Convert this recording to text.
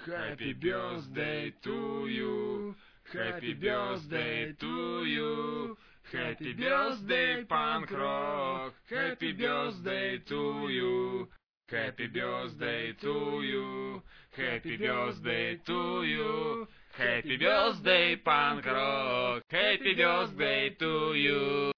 Happy birthday to you. Happy birthday to you. Happy birthday, punk rock. Happy birthday to you. Happy birthday to you. Happy birthday to you. Happy birthday, punk rock. Happy birthday to you.